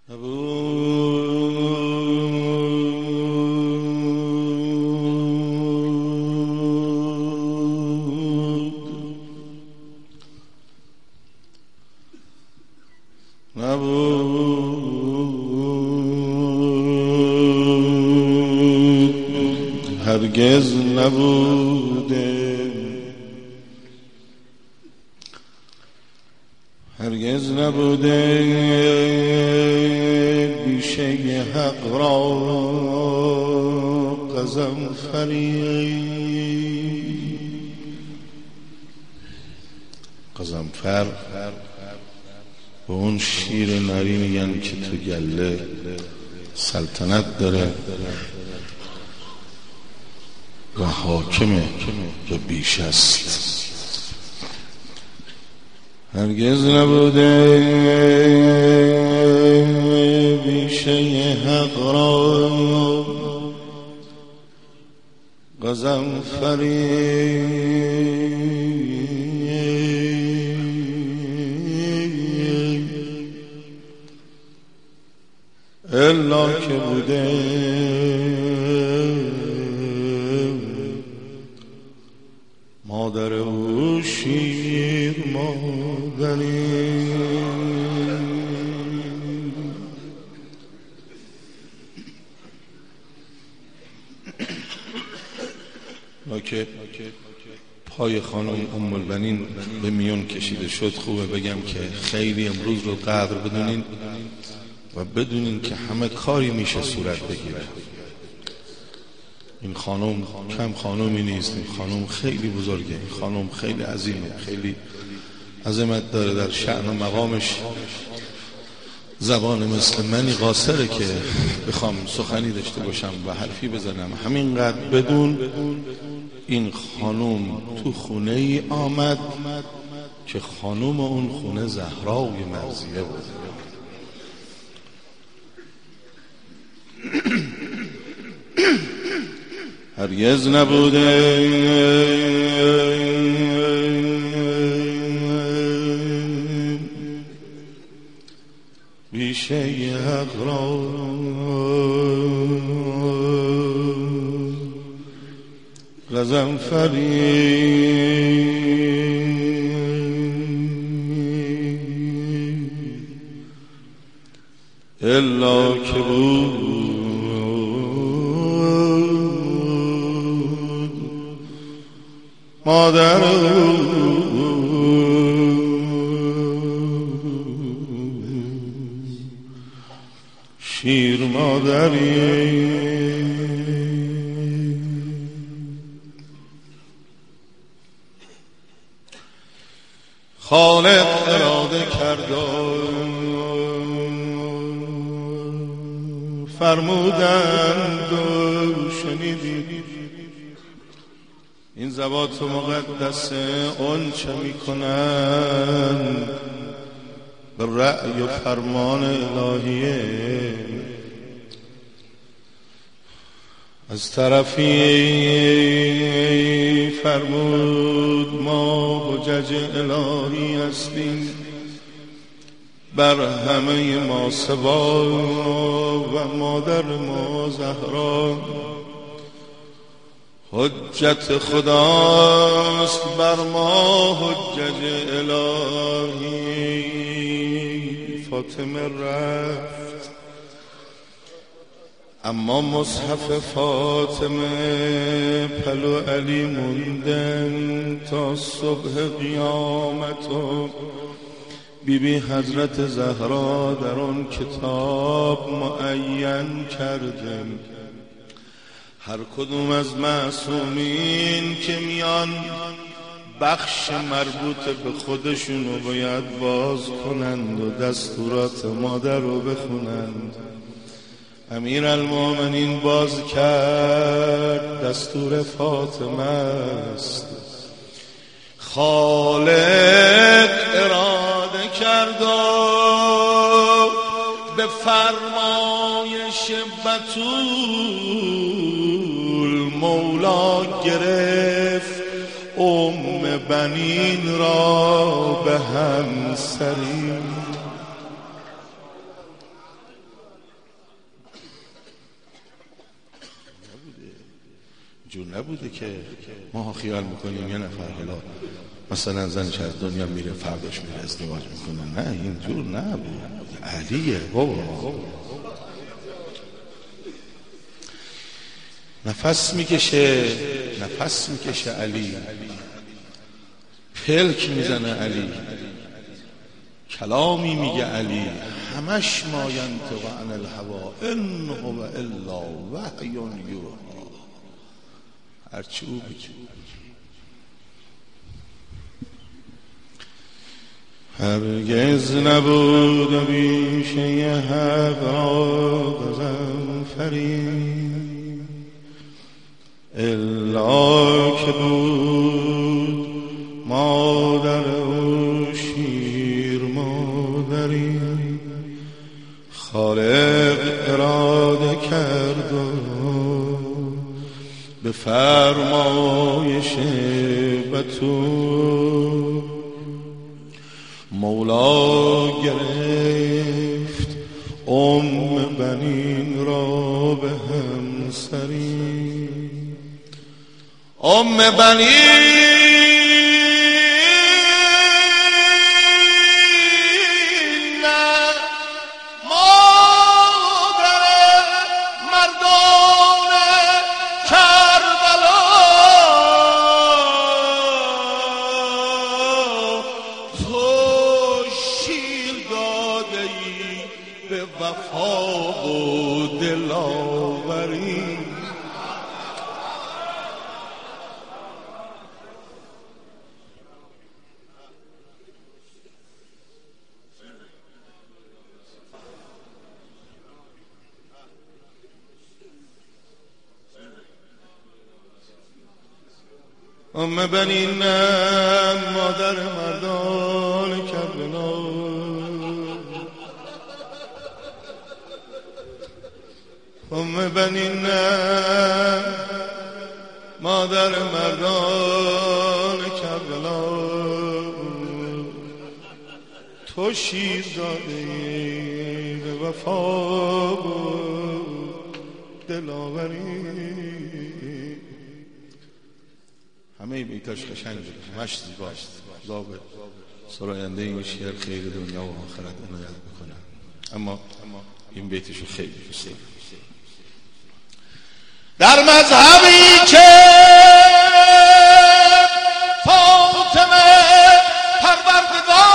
هرگز نبوده هرگز نبوده بیشه حق را قزنفری قزنفر به اون شیر نری میگن که تو گله سلطنت داره و حاکمه و بیش است. هرگز نبوده بیشه حق را قزنفری الا که بوده مادر او شیر مادری. که پای خانم ام البنین به میون کشیده شد، خوبه بگم که خیلی امروز رو قدر بدونین و بدونین که همه کاری میشه صورت بگیره. این خانم کم خانومی نیست، این خانم خیلی بزرگه، این خانم خیلی عظیمه، خیلی عظمت داره در شأن و مقامش. زبان مثل منی قاصره که بخوام سخنی داشته باشم و حرفی بزنم. همینقدر بدون این خانم تو خونه ای آمد که خانم اون خونه زهرای مرضیه بود. هرگز نبوده بیشه حق را قزنفری الا که بود مادر شیر مادری. خالق اراده کرد و فرمودند و شنیدید این ذوات مقدسه اون چه میکنن به رأی و فرمان الهیه. از طرفی فرمود ما حجج الهی هستیم، بر همه ما سبا و مادر ما زهرا حجت خداست بر ما حجج الهی. فاطمه رفت اما مصحف فاطمه پلو علی موندن تا صبح قیامت و بیبی حضرت زهرا در آن کتاب معین کردن هر کدوم از معصومین که میان بخش مربوط به خودشونو باید باز کنند و دستورات مادر رو بخونند. امیر المومنین باز کرد، دستور فاطمه است. خالق اراده کرد و به فرمایش بتول مولا گرفت بنین را به همسری. اینجور نبوده که ما خیال میکنیم یه نفر حالا مثلا زنش از دنیا میره فرداش میره ازدواج میکنه. نه اینجور نبود. علیه بابا. نفس میکشه علی، پلک میزنه علی، کلامی میگه علی، همش ما ینطق عن الهوی ان هو الا وحی یوحی. هرچی او بگه. هرگز نبود بیشه حق را غضنفری الا که بود مادر و شیر مادری. خالق اراده کرد و به فرمایش بتو مولا گرفت بنین را به همسری. بنین وفا و دلاوری. بنین مادر مردان کربلا. بنین مادر مردان کربلا. تو شیر دادی به وفا و دلاوری. همه بیتاش قشنگ بود، همش زیباست. خدا به سراینده این شعر خیر دنیا و آخرت عنایت بکنه. اما این بیتشو خیلی دوست دارم. در مذهبی که فاطمه پروردگار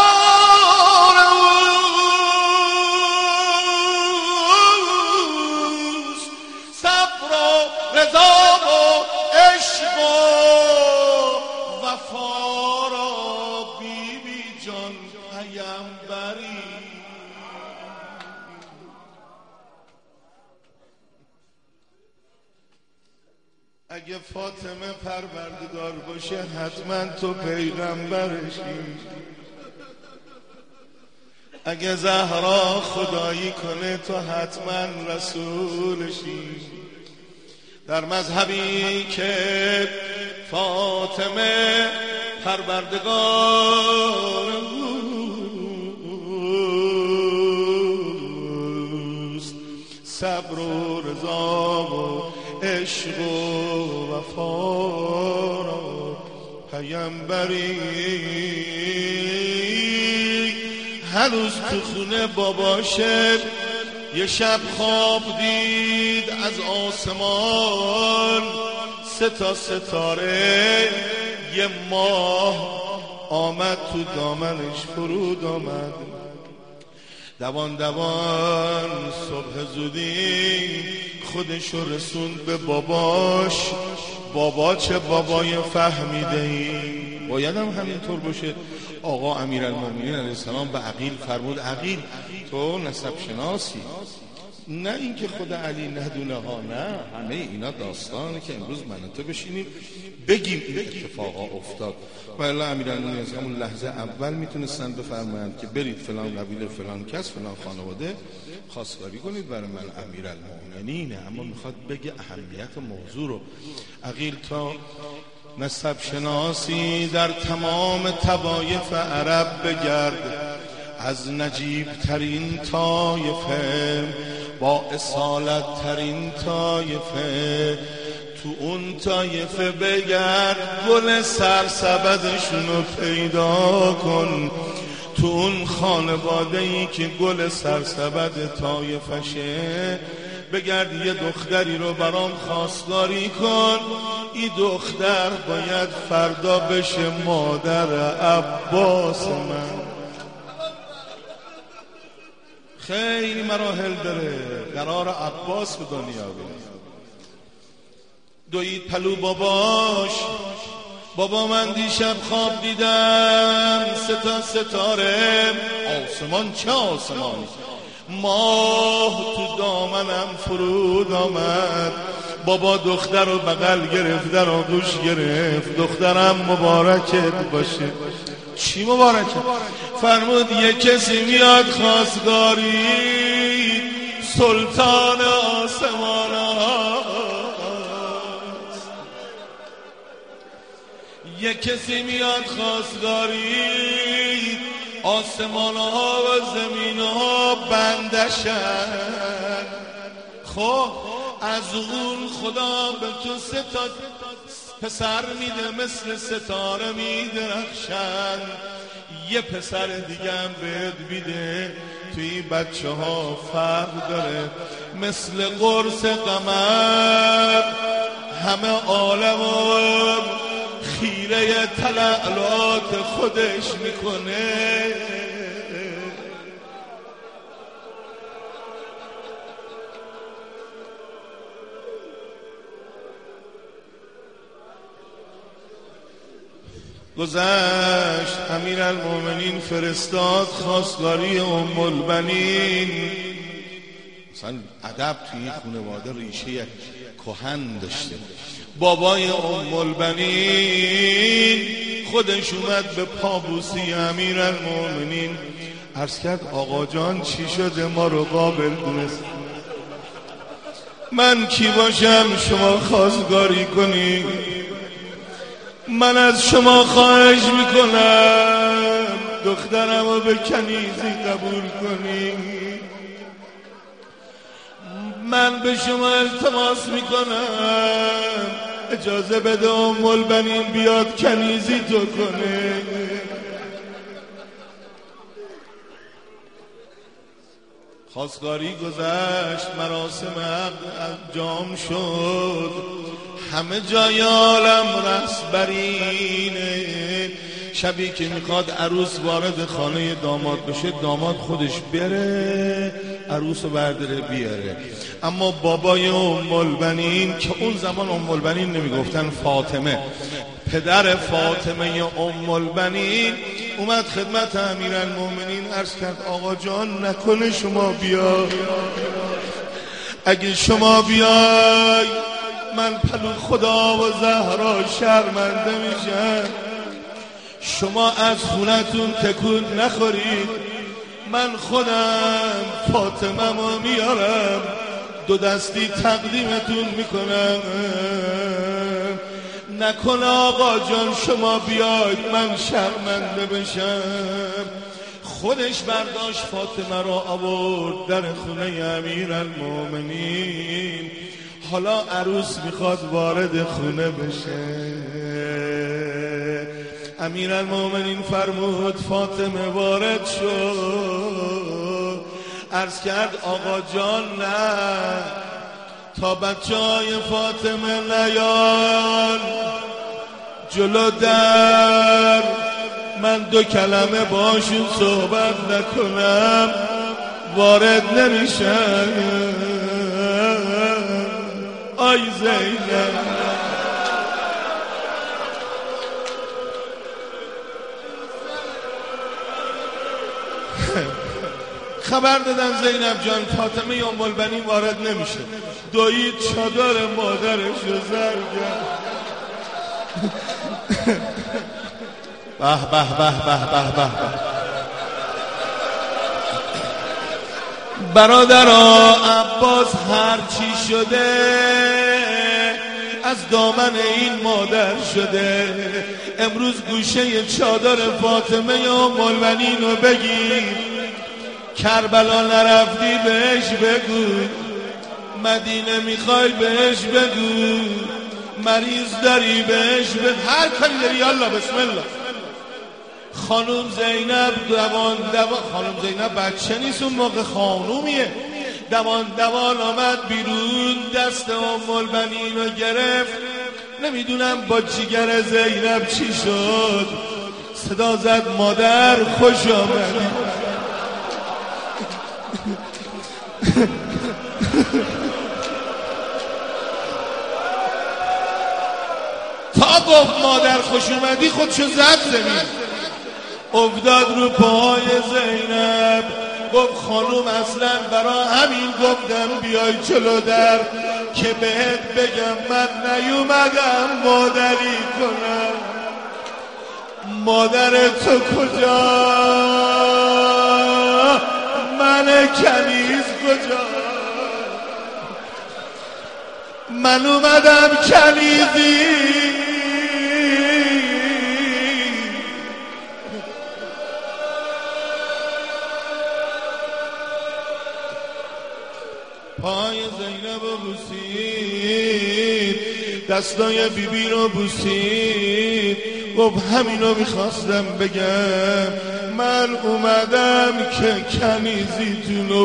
اوست، صبر و رضا و عشق و وفا را بی بی جان پیمبری. اگه فاطمه پروردگار باشه حتما تو پیغمبرشی. اگه زهرا خدایی کنه تو حتما رسولشی. در مذهبی که فاطمه پروردگار اوست، صبر و رضا و عشق و وفا را پیمبری. هنوز تو خونه باباشه یه شب خواب دید از آسمان 3 تا ستاره، یه ماه آمد تو دامنش فرود آمد. دوان دوان صبح زودی خودشو رسوند به باباش. بابا چه بابای فهمیده ای، باید هم همینطور باشه. آقا امیرالمومنین علیه السلام به عقیل فرمود عقیل تو نسب شناسی، نه اینکه خود علی ندونه ها، نه همه اینا داستانه که امروز من تو بشینیم بگیم این اتفاقا افتاد. و الا امیرالمومنین از همون لحظه اول میتونستن بفرمایند که برید فلان قبیله فلان کس فلان خانواده خواستگاری کنید برای من امیرالمومنینه. اما میخواد بگه اهمیت موضوع رو. عقیل تا نسب شناسی در تمام طوایف عرب بگرد، از نجیب ترین طایفه با اصالت ترین طایفه تو اون طایفه بگرد گل سرسبدشونو پیدا کن، تو اون خانواده‌ای که گل سرسبد طایفشه بگرد یه دختری رو برام خواستگاری کن، این دختر باید فردا بشه مادر عباس من. خیلی مراحل داره، قرار عباس به دنیا بیاد. دوید پلو باباش، بابا من دیشب خواب دیدم 3 تا ستاره، آسمان چه آسمانی، ماه تو دامنم فرود آمد. بابا دختر رو بغل گرفت، در آغوش گرفت، دخترم مبارکت باشه. چی مبارکت؟ فرمود یه کسی میاد خواستگاری، سلطان آسمان هاست. یه کسی میاد خواستگاری، آسمان ها و زمین ها بندشن. خب از اون خدا به تو 3 تا پسر میده، مثل ستاره میدرخشن. یه پسر دیگه هم بهت میده، توی بچه ها فرق داره، مثل قرص قمر همه عالم خیره تلالات خودش میکنه. گذشت امیرالمومنین فرستاد خواستگاری ام البنین. مثلا ادب توی این خانواده ریشه کهن داشته. بابای ام البنین خودش اومد به پابوسی امیرالمومنین، عرض کرد آقا جان چی شده، ما رو قابل دونست، من کی باشم شما خواستگاری کنی؟ من از شما خواهش میکنم دخترم رو به کنیزی قبول کنی. من به شما التماس میکنم اجازه بده ام البنین بیاد کنیزی تو کنه. خواستگاری گذشت، مراسم انجام شد، همه جای عالم رسبرینه. شبی که میخواد عروس وارد خانه داماد بشه، داماد خودش بره عروس رو برداره بیاره. اما بابای ام البنین که اون زمان ام البنین نمیگفتن فاطمه، پدر فاطمه ام البنین اومد خدمت امیرالمومنین، عرض کرد آقا جان نکنه شما بیای، اگه شما بیای من پلو خدا و زهرا شرمنده میشم. شما از خونتون تکون نخورید، من خودم فاطمه‌مو میارم 2 دستی تقدیمتون میکنم. نکنه آقا جان شما بیاید من شرمنده بشم. خودش برداشت فاطمه را آورد در خونه امیرالمومنین. حالا عروس میخواد وارد خونه بشه. امیرالمومنین فرمود فاطمه وارد شد، عرض کرد آقا جان نه، تا بچهای فاطمه نیان جلو در، من 2 کلمه باشون صحبت نکنم وارد نمیشم. آی زینب خبر دادن زینب جان فاطمه ام البنین وارد نمیشه. دوید چادر مادرش رو زر کرد. به به به به به به. برادرها عباس هر چی شده از دامن این مادر شده. امروز گوشه چادر فاطمه ام البنین رو بگیر، کربلا نرفتی بهش بگو، مدینه میخوای بهش بگو، مریض داری بهش به هر کاری داری یالا بسم الله. خانم زینب خانم زینب بچه نیست اون موقع خانومیه. دوان آمد بیرون دست ام البنین رو گرفت. نمیدونم با جیگر زینب چی شد صدا زد مادر خوش آمدی. تا گفت مادر خوش اومدی خودشو زد زمین افتاد رو پای زینب. گفت خانوم اصلا برا همین گفتم بیای جلو در که بهت بگم من نیومدم مادری کنم. مادر تو کجا من کنیز کجا؟ من اومدم کنیزی پای زینب رو بوسید دستای بیبی رو بوسید. گفت همینو میخواستم بگم من اومدم که کنیزیتونو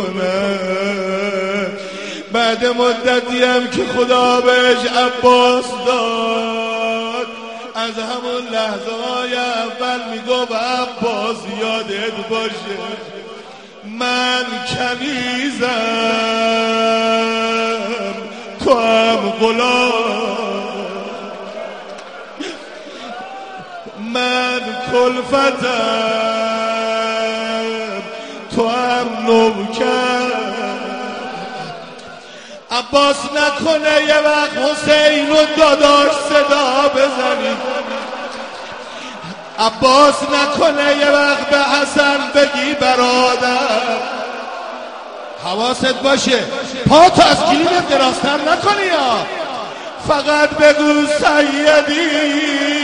بکنم. بعد مدتی هم که خدا بهش عباس داد از همون لحظه های اول میگفت عباس یادت باشه من کنیزم تو هم غلام. من کلفتم تو هم نوکر. عباس نکنه یه وقت حسین و داداش صدا بزنید. عباس نکنه یه وقت به حسن بگی برادر. حواست باشه پاتو از کلید دراستر نکنی یا فقط بگو سیدی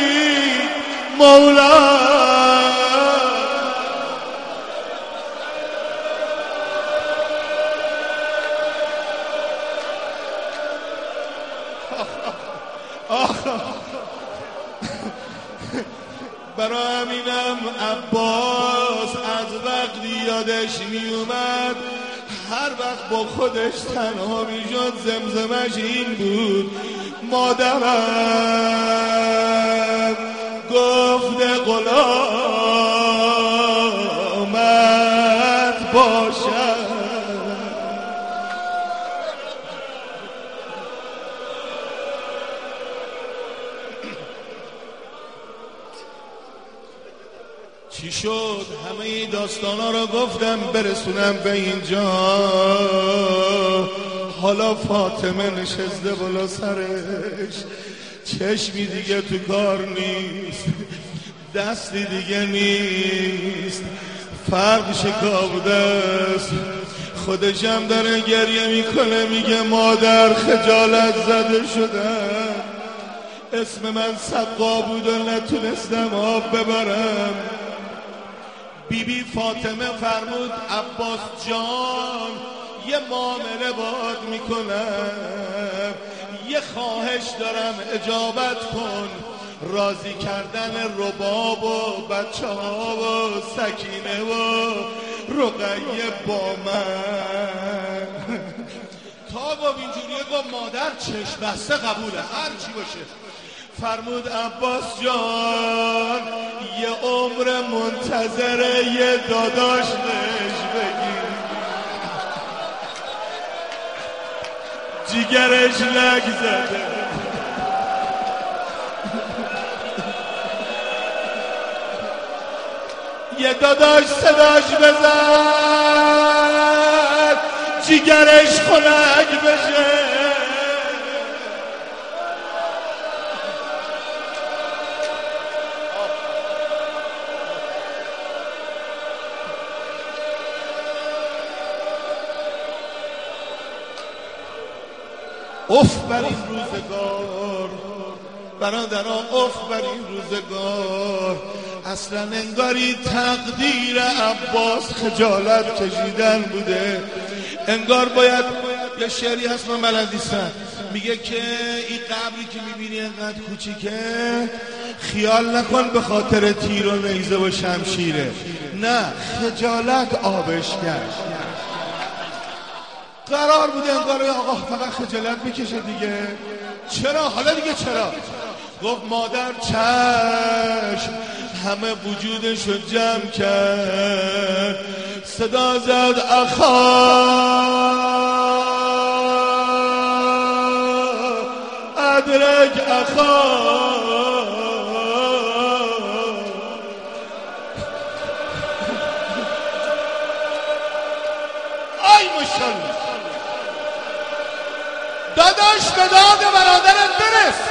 مولا. برای همینم عباس از وقتی یادش میومد هر وقت با خودش تنها میشد زمزمش این بود مادرم گفته غلامت باشد. چی شد؟ همه این داستانا رو گفتم برسونم به اینجا. حالا فاطمه نشسته بالا سرش چشمی دیگه تو کار نیست دستی دیگه نیست فرق شکافته است. خودش هم داره گریه میکنه میگه مادر خجالت زده شدم اسم من سقا بود و نتونستم آب ببرم. بیبی فاطمه فرمود عباس جان یه معامله باهات میکنم یه خواهش دارم اجابت کن. راضی کردن رباب و بچه ها و سکینه و رقیه با من. تا گفت اینجوریه گفت مادر چشم بسته قبوله هر چی باشه. فرمود عباس جان یه عمر منتظره یه داداش بهش بگیر. جیگرش لگ زده یه داداش صداش بزن جیگرش خنک بشه. اف بر این روزگار برادران اف بر این روزگار. اصلا انگاری تقدیر عباس خجالت کشیدن بوده. انگار باید یه شعری هست من بلد نیستم میگه که این قبری که میبینی اینقدر کوچیکه خیال نکن به خاطر تیر و نیزه و شمشیره، نه، خجالت آبش کرد. قرار بوده انگار آقا فقط خجالت بکشه دیگه. چرا؟ حالا دیگه چرا؟ گفت مادر چشم، همه وجودشو جمع کرد، صدا زد اخا ادرک اخا. ای ماشاءالله داداش، به داد برادرت برس.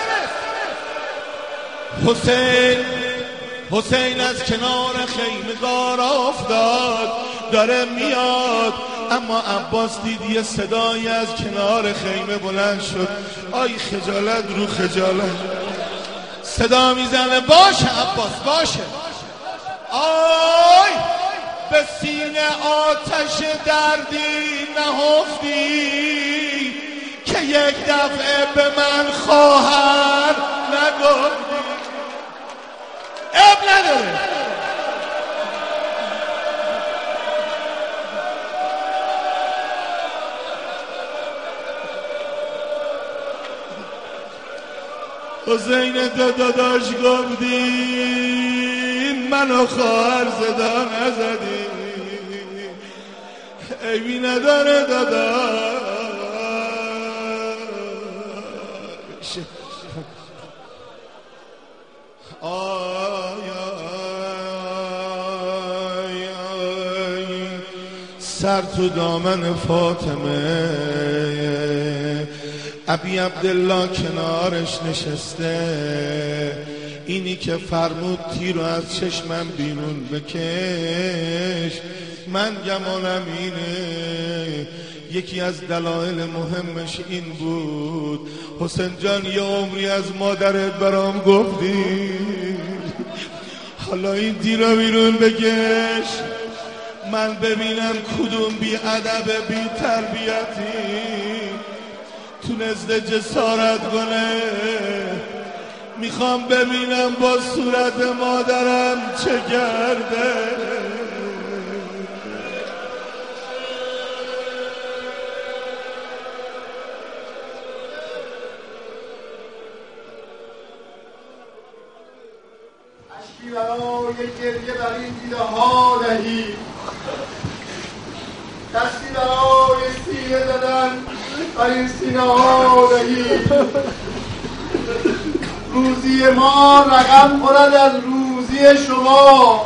حسین از کنار خیمگار افتاد، داره میاد، اما عباس دید یه صدایی از کنار خیمه بلند شد. آی خجالت رو خجالت. صدا میزنه باشه عباس باشه. آی به سینه آتش دردی نهفتی که یک دفعه به من خواهر نگفتی. اب نداره. حسین داداش گفتی منو خواهر صدا نزدی، عیبی نداره داداش. سر تو دامن فاطمه، ابی عبدالله کنارش نشسته، اینی که فرمود تیر رو از چشمم بیرون بکش. من گمانم اینه، یکی از دلایل مهمش این بود حسین جان یه عمری از مادرت برام گفتی، حالا این تیر رو بیرون بکش، من ببینم کدوم بی ادب بی تربیتی تونسته جسارت کنه. میخوام ببینم با صورت مادرم چه کرده. اشکی برای گریه بر این دیده ها دهی، دستی برای سینه زدن بر این سینه ها دهی. روزی ما رقم خورد از روزی شما،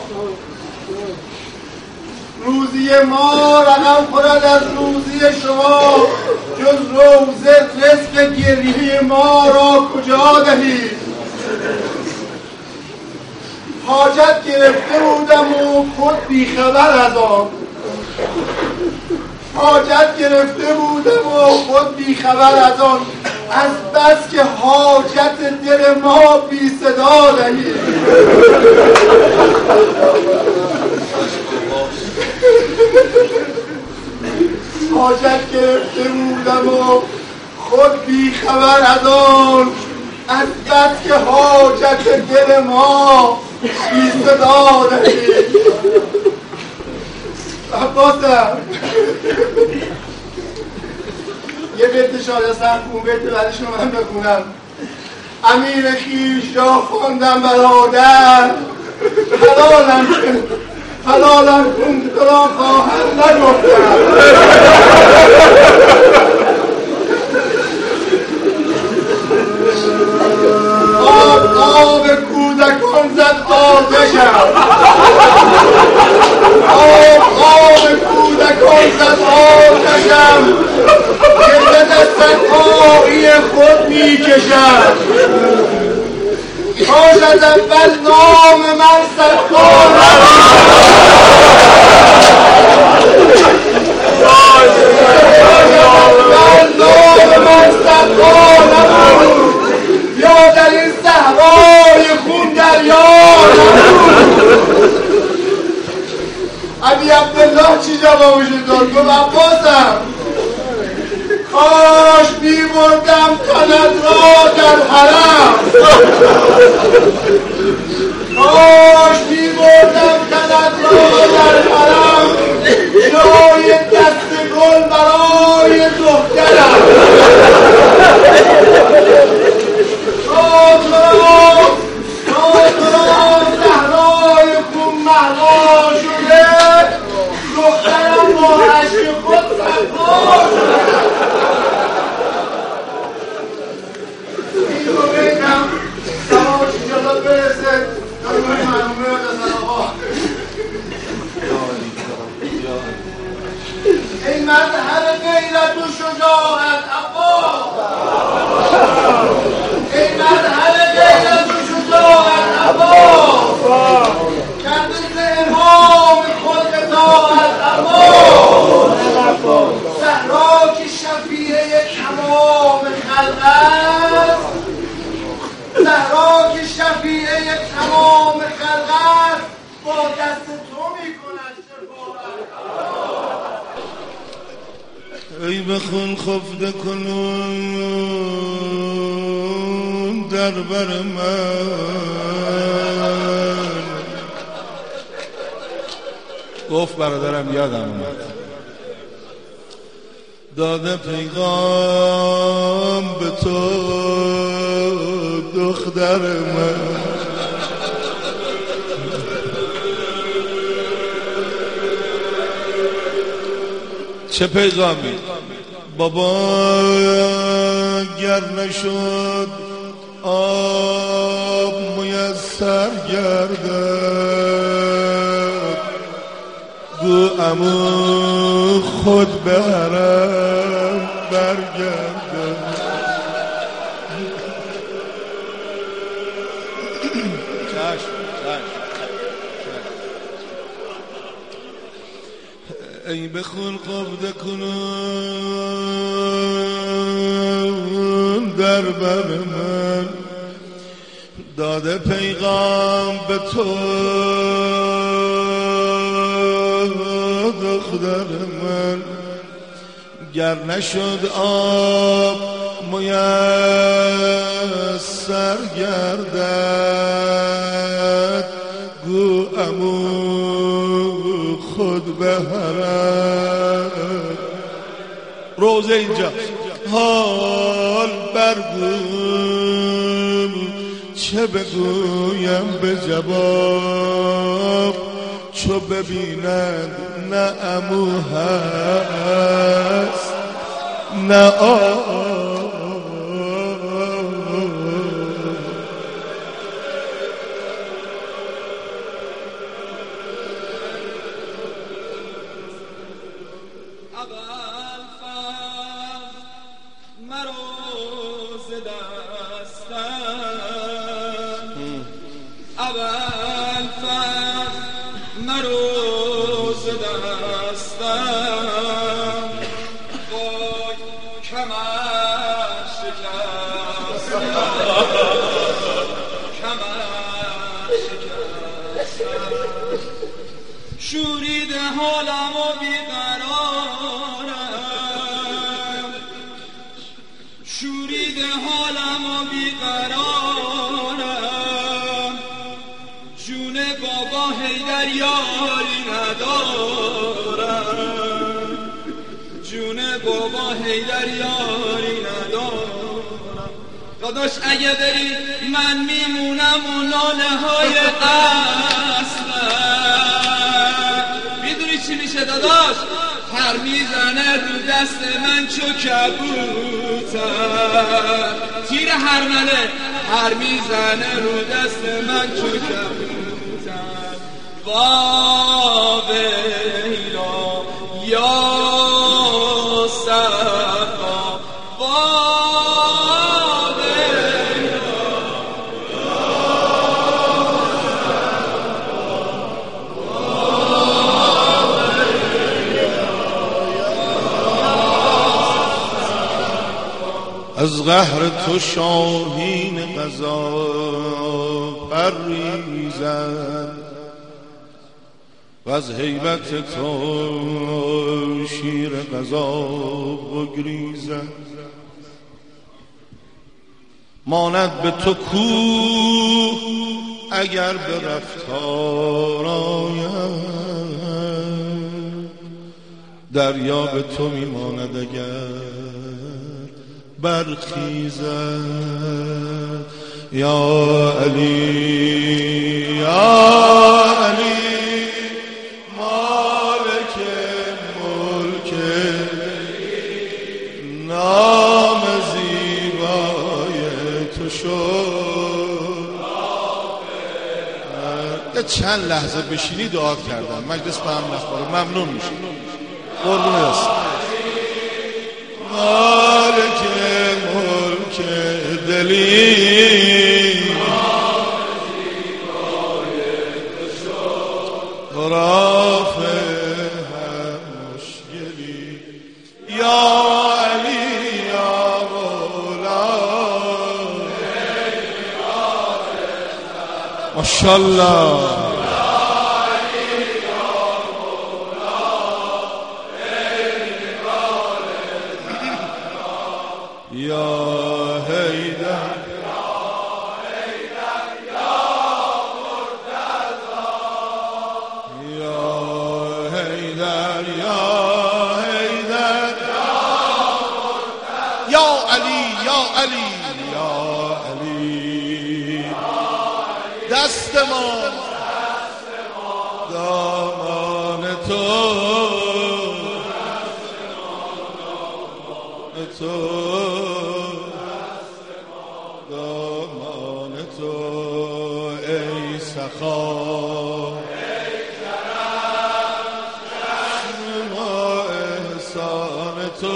روزی ما رقم خورد از روزی شما، جز روزه رزق گریه ما را کجا دهید. حاجت گرفته بودم و خود بیخبر از آن، حاجت گرفته بودم و خود بیخبر از آن، از بس که حاجت دل ما بی صدا دهید. حاجت گرفته بودم و خود بیخبر از آن، از بس که حاجت دل ما بی صدا دهید. عباسم یه بیت شایستم، اون بیت بعدشون من بخونم. امیر خویش را خواندم برادر، حلالم کن تو را خواهر نگفتم. آب کودکان زد آتشم، آب کودکان زد آتشم، که به دست آقی خود می کشم. باشد اول نام من ستار نبود، یا در این صحرای خون دریا نبود. ابی عبدالله چی جوابش داد؟ گفت عباسم کاش میبردم تنت را در حرم، کاش میبردم تنت را در حرم، جای دست گل برای دخترم. زهرای خون مهوا شده، دخترم با عشق خود صفا شده. این رو بگم سواش جلو برسه روی مرمومه و دستن آقا. ای مظهر غیرت و شجاعت عباس، ای مظهر غیرت و شجاعت عباس، کرده ز امام خود اطاعت عباس. زهرا که شفیعه تمام خلق است، زهرا که شفیعه تمام خلق است، با دست تو میکند شفاعت. ای بخون خفته کنون در بر من. گفت برادرم یادم اومد، داده پیغام به تو دختر من. چه پیغامی؟ بابا گر نشد آب میسر گردد، گو عمو خود به حرم برگردد. ای بخون قبضه کنون در بر من، داده پیغام به تو دختر من. گر نشد آب میسر گردد، گو عمو خود به حرم. روزه اینجا حال برگو، چه بگویم به جواب، چو ببیند نه عمو هست نه شوریده حالم و بیقرارم، شوریده حالم و بیقرارم، جون بابا حیدر یاری ندارم، جون بابا حیدر یاری ندارم. داداش اگه بری من میمونم و ناله های چی میشه داداش؟ پر میزنه رو دست من چو کبوتر، تیر هرمله پر میزنه رو دست من چو کبوتر. ویلا یا صفا، از قهر تو شاهین قضا پریزند، و از هیبت تو شیر قضا بگریزد. ماند به تو کو اگر به رفتار آید، دریا به تو میماند اگر برخیزد. یا علی یا علی مالک ملک نام زیبای تو شد. یه چند لحظه بشینی دعا کردم مجلس به هم نخوره ممنون میشه. قربون هست مالک ملک دلی رافع هر مشکلی. یا علی یا مولا ماشاءالله. یا حیدر یا مرتضی یا حیدر یا حیدر یا علی یا علی یا علی. دست ما دامان تو دامان تو ای سخا چشم ما احسان تو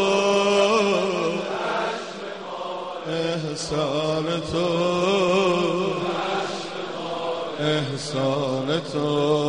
احسان تو احسان تو